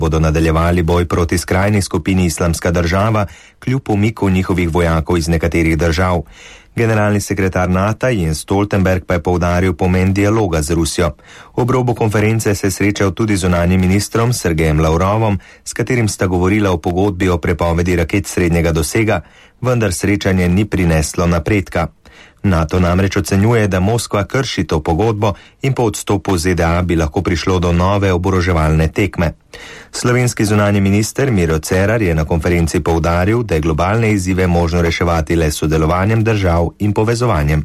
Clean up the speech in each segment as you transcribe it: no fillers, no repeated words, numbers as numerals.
bodo nadaljevali boj proti skrajni skupini Islamska država, kljub umiku njihovih vojakov iz nekaterih držav. Generalni sekretar NATO Jens Stoltenberg pa je poudaril pomen dialoga z Rusijo. Ob robu konference se je srečal tudi z zunanjim ministrom Sergejem Lavrovom, s katerim sta govorila o pogodbi o prepovedi raket srednjega dosega, vendar srečanje ni prineslo napredka. NATO namreč ocenjuje, da Moskva krši to pogodbo in po odstopu ZDA bi lahko prišlo do nove oboroževalne tekme. Slovenski zunanji minister Miro Cerar je na konferenci poudaril, da je globalne izzive možno reševati le s sodelovanjem držav in povezovanjem.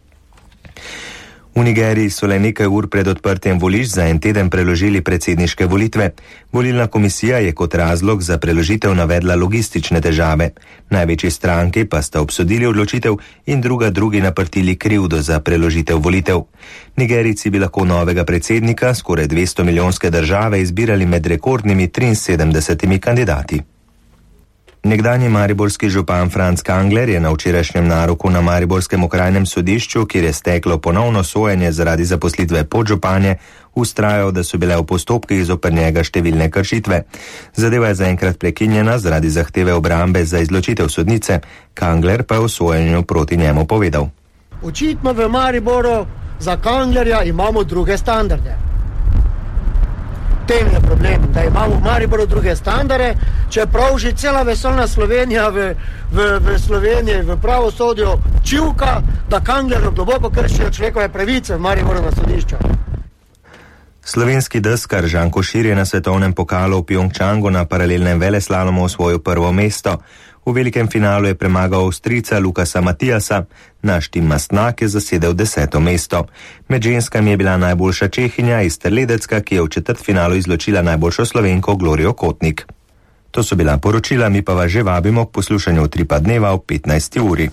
V Nigeriji so le nekaj ur pred odprtjem volišč za en teden preložili predsedniške volitve. Volilna komisija je kot razlog za preložitev navedla logistične težave. Največji stranki pa sta obsodili odločitev in drugi naprtili krivdo za preložitev volitev. Nigerijci bi lahko novega predsednika skoraj 200 milijonske države izbirali med rekordnimi 73 kandidati. Nekdanji mariborski župan Franc Kangler je na včerajšnjem naroku na mariborskem okrajnem sodišču, kjer je steklo ponovno sojenje zaradi zaposlitve podžupanje, vztrajal, da so bile v postopkih zoper njega številne kršitve. Zadeva je zaenkrat prekinjena zaradi zahteve obrambe za izločitev sodnice. Kangler pa je v sojenju proti njemu povedal: Očitno v Mariboru za Kanglerja imamo druge standarde. Tem je problem, da imamo v Mariboru druge standarde, čeprav že cela vesoljna Slovenija v Sloveniji v pravosodju čivka, da Kanglerju globoko kršijo človekove pravice v Mariboru na sodišču. Slovenski deskar Žan Košir je na svetovnem pokalu v Pjongčangu na paralelnem veleslalomu osvojil prvo mesto. V velikem finalu je premagal Avstrijca Lukasa Matijasa, naš Tim Mastnak je zasedel 10. mesto. Med ženskami je bila najboljša Čehinja Ester Ledecka, ki je v četrtfinalu izločila najboljšo Slovenko Glorijo Kotnik. To so bila poročila, mi pa vas že vabimo k poslušanju Utripa dneva ob 15. uri.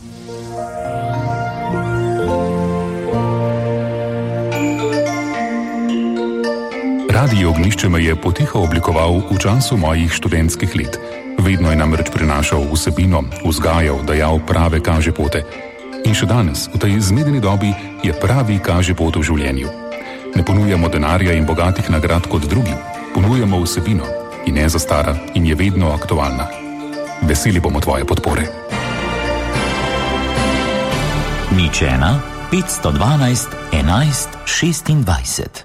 Radio Ognjišče me je potiho oblikoval v času mojih študentskih let. Vedno je namreč prinašal vsebino, vzgajal, dajal prave kažepote. In še danes, v tej zmedeni dobi, je pravi kažepot v življenju. Ne ponujamo denarja in bogatih nagrad kot drugi, ponujamo vsebino in ne zastara in je vedno aktualna. Veseli bomo tvoje podpore. 01 512 11 26.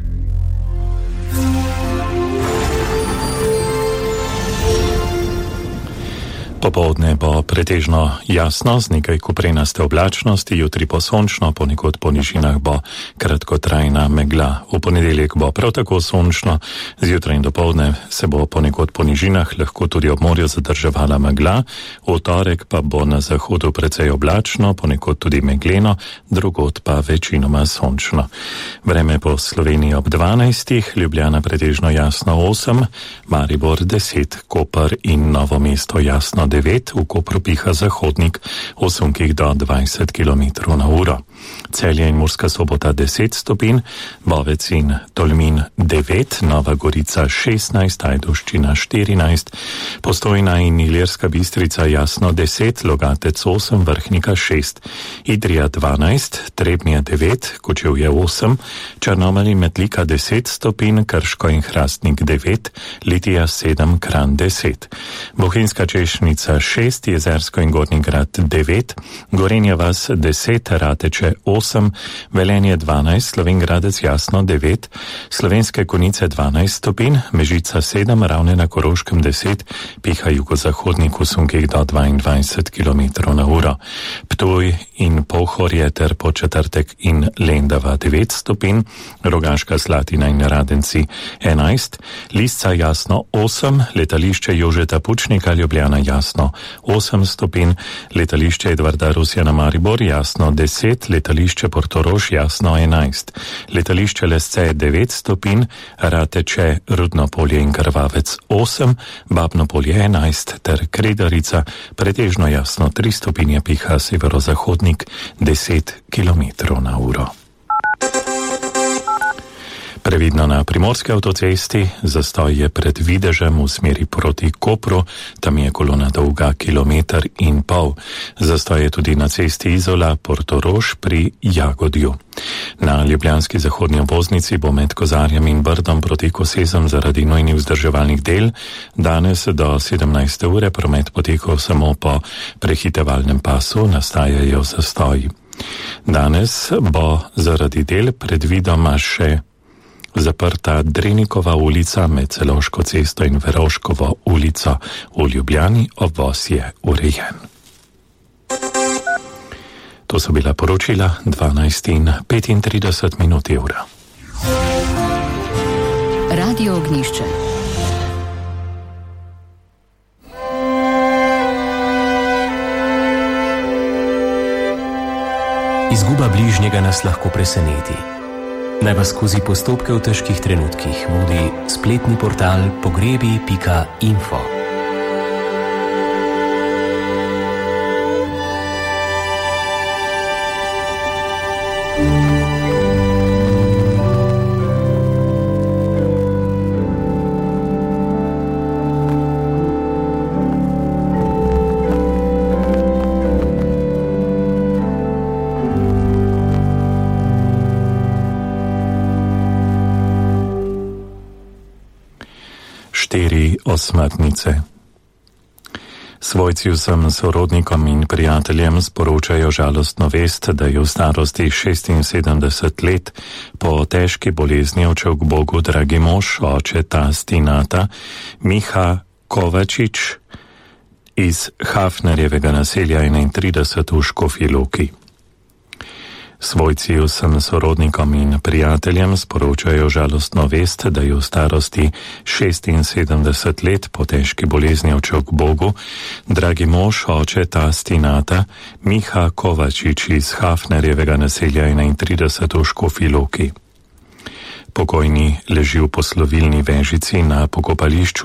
Popoldne bo pretežno jasno, z nekaj koprenaste oblačnosti, jutri po sončno, ponekod po nižinah bo kratkotrajna megla. V ponedeljek bo prav tako sončno, zjutraj in dopoldne se bo ponekod po nižinah lahko tudi ob morju zadrževala megla, v torek pa bo na zahodu precej oblačno, ponekod tudi megleno, drugod pa večinoma sončno. Vreme po Sloveniji ob 12, Ljubljana pretežno jasno 8, Maribor 10, Koper in Novo mesto jasno 9, v Kopru piha zahodnik 8 do 20 km na uro. Celje in Murska Sobota 10 stopinj, Bovec in Tolmin 9, Nova Gorica 16, Ajdovščina 14, Postojna in Ilirska Bistrica jasno 10, Logatec 8, Vrhnika 6, Idrija 12, Trebnje 9, Kočevje 8, Črnomelj in Metlika 10 stopinj, Krško in Hrastnik 9, Litija 7, Kranj 10, Bohinjska Češnica 6, Jezersko in Gornji Grad 9, Gorenja vas 10, Rateče 8, Velenje 12, Slovenjgradec jasno 9, Slovenske Konjice 12 stopinj, Mežica 7, Ravne na Koroškem 10, piha jugozahodnik v sunkih do 22 km na uro. Ptuj in Pohorje ter Podčetrtek in Lendava 9 stopinj, Rogaška Slatina in Radenci 11, Lisca jasno 8, letališče Jožeta Pučnika Ljubljana jasno 8 stopinj, letališče Edvarda Rusjana Maribor jasno 10, letališče Portorož jasno 11, letališče Lesce 9 stopinj, Rateče, Rudno polje in Krvavec 8, Babno polje 11 ter Kredarica pretežno jasno 3 stopinje, piha severozahodnik 10 km na uro. Previdno na primorski avtocesti, zastoj je pred Videžem v smeri proti Kopru, tam je kolona dolga 1,5 kilometra. Zastoj je tudi na cesti Izola Portorož pri Jagodju. Na ljubljanski zahodni obvoznici bo med Kozarjem in Brdom proti Kosezem zaradi nujnih vzdrževalnih del danes do 17. ure promet potekal samo po prehitevalnem pasu, nastajajo zastoji. Danes bo zaradi del predvidoma še zaprta Drenikova ulica med Celovško cesto in Verovškovo ulico. V Ljubljani obvoz je urejen. To so bila poročila 12:35 ura. Radio Ognjišče. Izguba bližnjega nas lahko preseneti. Naj vas skozi postopke v težkih trenutkih vodi spletni portal pogrebi.info. Osmrtnice. Svojci vsem sorodnikom in prijateljem sporočajo žalostno vest, da je v starosti 76 let po težki bolezni odšel k Bogu dragi mož, oče tasti Nata, Miha Kovačič iz Hafnerjevega naselja 31 v Škofji Loki. Svojci vsem sorodnikom in prijateljem sporočajo žalostno vest, da je v starosti 76 let po težki bolezni odšel k Bogu dragi mož, oče tasti Nata, Miha Kovačič iz Hafnerjevega naselja 31 v Škofji Loki. Pokojni leži v poslovilni vežici na pokopališču